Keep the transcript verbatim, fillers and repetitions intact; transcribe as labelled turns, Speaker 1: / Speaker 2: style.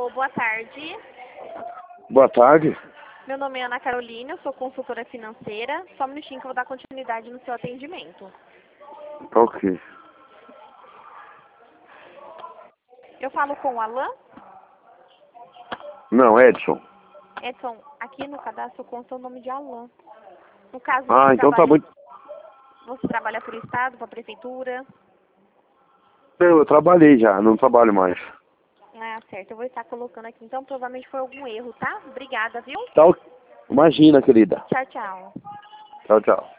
Speaker 1: Alô, boa tarde.
Speaker 2: Boa tarde.
Speaker 1: Meu nome é Ana Carolina, eu sou consultora financeira. Só um minutinho que eu vou dar continuidade no seu atendimento.
Speaker 2: Ok.
Speaker 1: Eu falo com o Alan.
Speaker 2: Não, Edson.
Speaker 1: Edson, aqui no cadastro consta o nome de Alan. No caso,
Speaker 2: Ah,
Speaker 1: você
Speaker 2: então tá
Speaker 1: trabalha,
Speaker 2: muito...
Speaker 1: você trabalha para o Estado, para a Prefeitura?
Speaker 2: Eu, eu trabalhei já, não trabalho mais.
Speaker 1: Ah, certo. Eu vou estar colocando aqui. Então, provavelmente foi algum erro, tá? Obrigada, viu?
Speaker 2: Tá, ok. Imagina, querida.
Speaker 1: Tchau, tchau.
Speaker 2: Tchau, tchau.